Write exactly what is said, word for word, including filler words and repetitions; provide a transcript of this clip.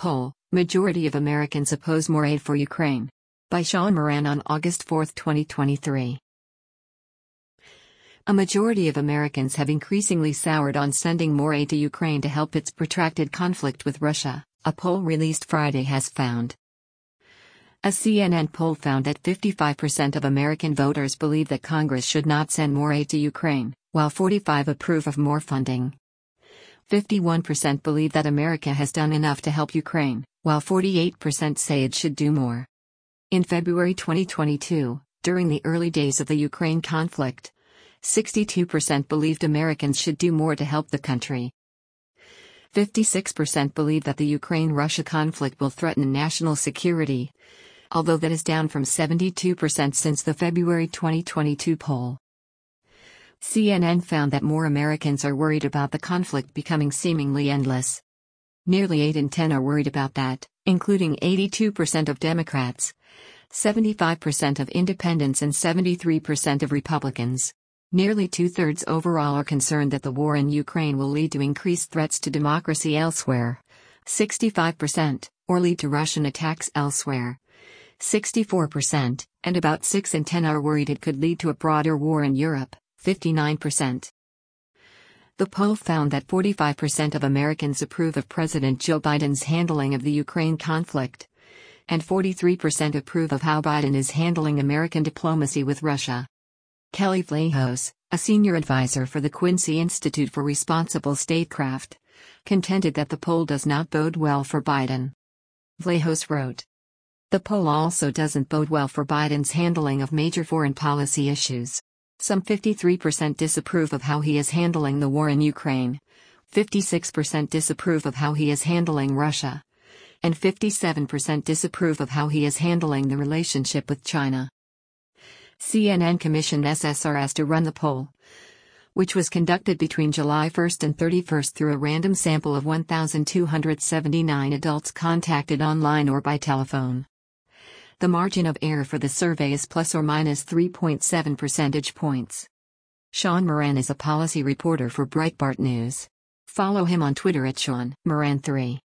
Poll: Majority of Americans oppose more aid for Ukraine. By Sean Moran on August fourth, twenty twenty-three. A majority of Americans have increasingly soured on sending more aid to Ukraine to help its protracted conflict with Russia, a poll released Friday has found. A C N N poll found that fifty-five percent of American voters believe that Congress should not send more aid to Ukraine, while forty-five percent approve of more funding. fifty-one percent believe that America has done enough to help Ukraine, while forty-eight percent say it should do more. In February twenty twenty-two, during the early days of the Ukraine conflict, sixty-two percent believed Americans should do more to help the country. fifty-six percent believe that the Ukraine-Russia conflict will threaten national security, although that is down from seventy-two percent since the February twenty twenty-two poll. C N N found that more Americans are worried about the conflict becoming seemingly endless. Nearly eight in ten are worried about that, including eighty-two percent of Democrats, seventy-five percent of independents and seventy-three percent of Republicans. Nearly two-thirds overall are concerned that the war in Ukraine will lead to increased threats to democracy elsewhere, sixty-five percent, or lead to Russian attacks elsewhere, sixty-four percent, and about six in ten are worried it could lead to a broader war in Europe, fifty-nine percent. The poll found that forty-five percent of Americans approve of President Joe Biden's handling of the Ukraine conflict, and forty-three percent approve of how Biden is handling American diplomacy with Russia. Kelly Vlahos, a senior advisor for the Quincy Institute for Responsible Statecraft, contended that the poll does not bode well for Biden. Vlahos wrote, "The poll also doesn't bode well for Biden's handling of major foreign policy issues. Some fifty-three percent disapprove of how he is handling the war in Ukraine, fifty-six percent disapprove of how he is handling Russia, and fifty-seven percent disapprove of how he is handling the relationship with China." C N N commissioned S S R S to run the poll, which was conducted between July first and thirty-first through a random sample of one thousand two hundred seventy-nine adults contacted online or by telephone. The margin of error for the survey is plus or minus three point seven percentage points. Sean Moran is a policy reporter for Breitbart News. Follow him on Twitter at Sean Moran three.